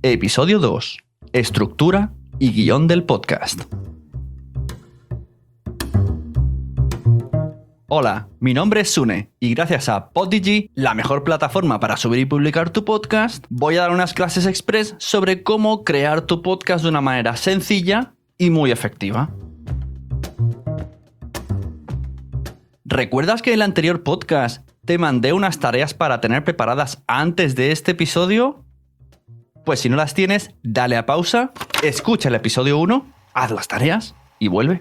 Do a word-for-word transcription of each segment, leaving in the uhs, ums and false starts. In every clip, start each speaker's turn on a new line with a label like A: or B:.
A: Episodio dos. Estructura y guión del podcast. Hola, mi nombre es Sune y gracias a Podigy, la mejor plataforma para subir y publicar tu podcast, voy a dar unas clases express sobre cómo crear tu podcast de una manera sencilla y muy efectiva. ¿Recuerdas que en el anterior podcast te mandé unas tareas para tener preparadas antes de este episodio? Pues si no las tienes, dale a pausa, escucha el episodio uno, haz las tareas y vuelve.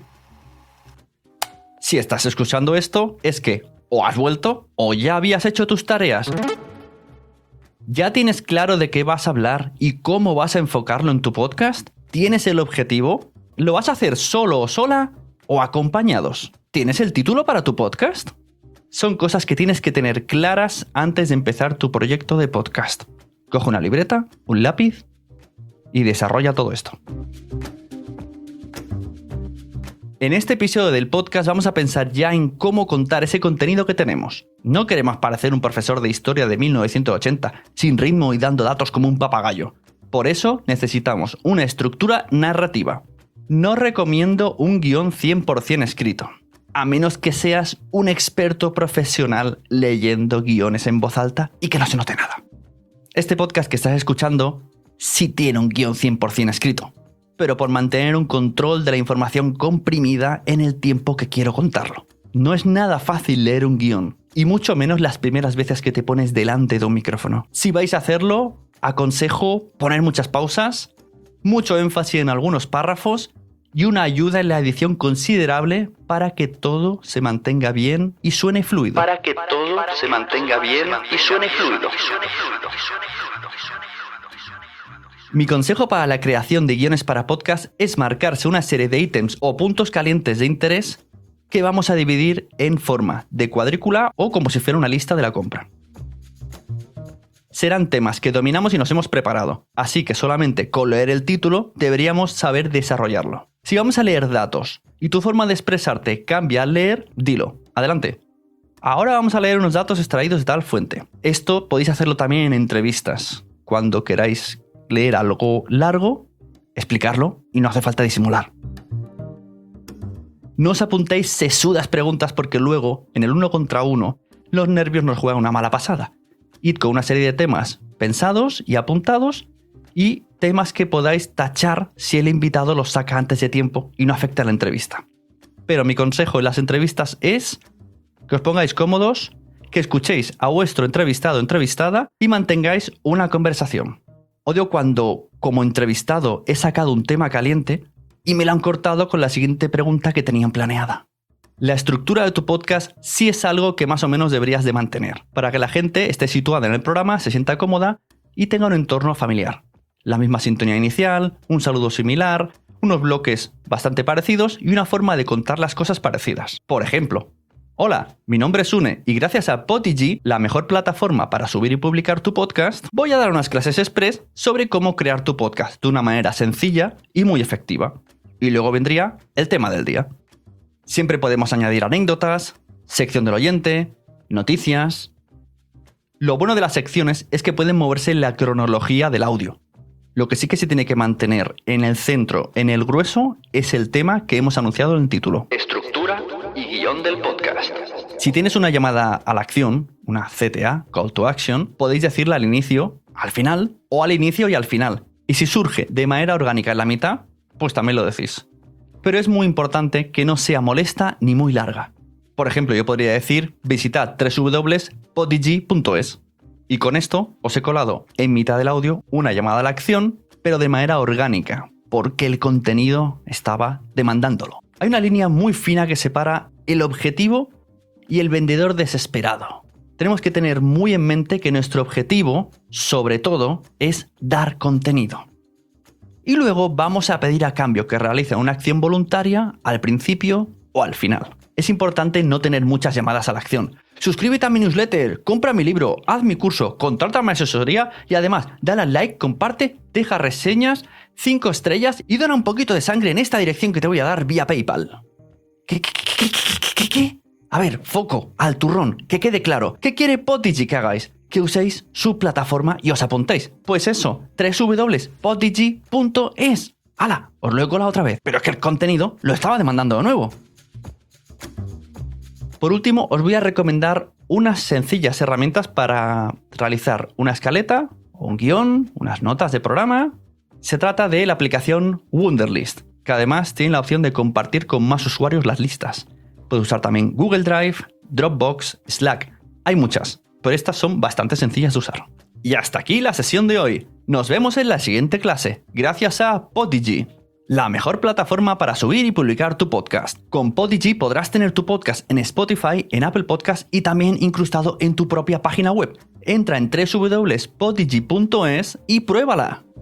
A: Si estás escuchando esto, es que o has vuelto o ya habías hecho tus tareas. ¿Ya tienes claro de qué vas a hablar y cómo vas a enfocarlo en tu podcast? ¿Tienes el objetivo? ¿Lo vas a hacer solo o sola o acompañados? ¿Tienes el título para tu podcast? Son cosas que tienes que tener claras antes de empezar tu proyecto de podcast. Coge una libreta, un lápiz y desarrolla todo esto. En este episodio del podcast vamos a pensar ya en cómo contar ese contenido que tenemos. No queremos parecer un profesor de historia de mil novecientos ochenta, sin ritmo y dando datos como un papagayo. Por eso necesitamos una estructura narrativa. No recomiendo un guión cien por ciento escrito, a menos que seas un experto profesional leyendo guiones en voz alta y que no se note nada. Este podcast que estás escuchando sí tiene un guión cien por ciento escrito, pero por mantener un control de la información comprimida en el tiempo que quiero contarlo. No es nada fácil leer un guión, y mucho menos las primeras veces que te pones delante de un micrófono. Si vais a hacerlo, aconsejo poner muchas pausas, mucho énfasis en algunos párrafos y una ayuda en la edición considerable para que todo se mantenga bien y suene fluido.
B: Para que todo se mantenga bien y suene fluido.
A: Mi consejo para la creación de guiones para podcast es marcarse una serie de ítems o puntos calientes de interés que vamos a dividir en forma de cuadrícula o como si fuera una lista de la compra. Serán temas que dominamos y nos hemos preparado, así que solamente con leer el título deberíamos saber desarrollarlo. Si vamos a leer datos y tu forma de expresarte cambia al leer, dilo. Adelante. Ahora vamos a leer unos datos extraídos de tal fuente. Esto podéis hacerlo también en entrevistas. Cuando queráis leer algo largo, explicarlo y no hace falta disimular. No os apuntéis sesudas preguntas porque luego, en el uno contra uno, los nervios nos juegan una mala pasada. Id con una serie de temas pensados y apuntados y temas que podáis tachar si el invitado los saca antes de tiempo y no afecta a la entrevista. Pero mi consejo en las entrevistas es que os pongáis cómodos, que escuchéis a vuestro entrevistado o entrevistada y mantengáis una conversación. Odio cuando, como entrevistado, he sacado un tema caliente y me lo han cortado con la siguiente pregunta que tenían planeada. La estructura de tu podcast sí es algo que más o menos deberías de mantener, para que la gente esté situada en el programa, se sienta cómoda y tenga un entorno familiar. La misma sintonía inicial, un saludo similar, unos bloques bastante parecidos y una forma de contar las cosas parecidas. Por ejemplo, hola, mi nombre es Sune y gracias a Podigy, la mejor plataforma para subir y publicar tu podcast, voy a dar unas clases express sobre cómo crear tu podcast de una manera sencilla y muy efectiva. Y luego vendría el tema del día. Siempre podemos añadir anécdotas, sección del oyente, noticias. Lo bueno de las secciones es que pueden moverse en la cronología del audio. Lo que sí que se tiene que mantener en el centro, en el grueso, es el tema que hemos anunciado en el título.
B: Estructura y guión del podcast.
A: Si tienes una llamada a la acción, una C T A, Call to Action, podéis decirla al inicio, al final, o al inicio y al final. Y si surge de manera orgánica en la mitad, pues también lo decís. Pero es muy importante que no sea molesta ni muy larga. Por ejemplo, yo podría decir, visitad doble u doble u doble u punto podigy punto es. Y con esto os he colado en mitad del audio una llamada a la acción, pero de manera orgánica, porque el contenido estaba demandándolo. Hay una línea muy fina que separa el objetivo y el vendedor desesperado. Tenemos que tener muy en mente que nuestro objetivo, sobre todo, es dar contenido. Y luego vamos a pedir a cambio que realicen una acción voluntaria al principio o al final. Es importante no tener muchas llamadas a la acción. Suscríbete a mi newsletter, compra mi libro, haz mi curso, contrata mi asesoría y además dale al like, comparte, deja reseñas, cinco estrellas y dona un poquito de sangre en esta dirección que te voy a dar vía PayPal. ¿Qué, qué, qué, qué, qué, qué? A ver, foco, al turrón, que quede claro. ¿Qué quiere Podigy que hagáis? que uséis su plataforma y os apuntéis. Pues eso, doble u doble u doble u punto podigy punto es. ¡Hala! Os lo he colado otra vez, pero es que el contenido lo estaba demandando de nuevo. Por último, os voy a recomendar unas sencillas herramientas para realizar una escaleta, un guión, unas notas de programa. Se trata de la aplicación Wunderlist, que además tiene la opción de compartir con más usuarios las listas. Puedes usar también Google Drive, Dropbox, Slack. Hay muchas, pero estas son bastante sencillas de usar. Y hasta aquí la sesión de hoy. Nos vemos en la siguiente clase, gracias a Podigy, la mejor plataforma para subir y publicar tu podcast. Con Podigy podrás tener tu podcast en Spotify, en Apple Podcasts y también incrustado en tu propia página web. Entra en doble u doble u doble u punto podigy punto es y pruébala.